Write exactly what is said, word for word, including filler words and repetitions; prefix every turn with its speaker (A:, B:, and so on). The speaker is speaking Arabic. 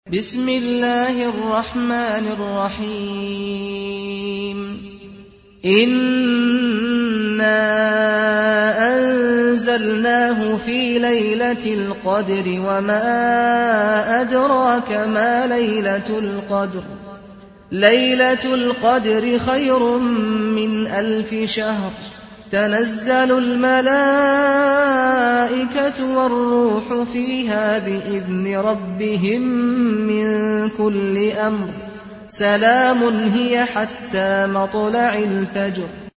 A: بسم الله الرحمن الرحيم إنا أنزلناه في ليلة القدر وما أدراك ما ليلة القدر ليلة القدر خير من ألف شهر تنزل الملائكة والروح فيها بإذن ربهم من كل أمر سلام هي حتى مطلع الفجر